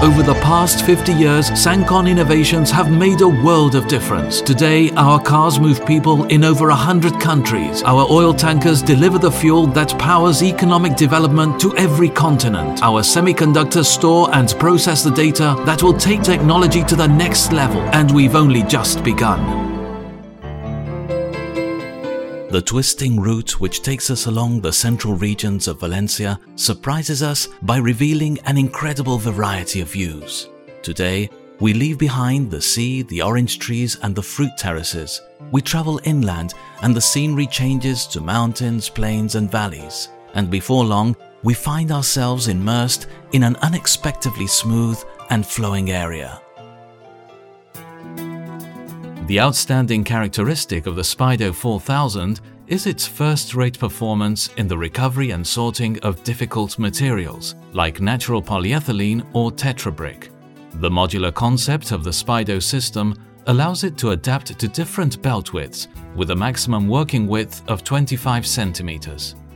Over the past 50 years, Sancon innovations have made a world of difference. Today, our cars move people in over 100 countries. Our oil tankers deliver the fuel that powers economic development to every continent. Our semiconductors store and process the data that will take technology to the next level, and we've only just begun. The twisting route which takes us along the central regions of Valencia surprises us by revealing an incredible variety of views. Today, we leave behind the sea, the orange trees and the fruit terraces. We travel inland and the scenery changes to mountains, plains and valleys. And before long, we find ourselves immersed in an unexpectedly smooth and flowing area. The outstanding characteristic of the Spido 4000 is its first-rate performance in the recovery and sorting of difficult materials, like natural polyethylene or tetrabrick. The modular concept of the Spido system allows it to adapt to different belt widths, with a maximum working width of 25 centimeters.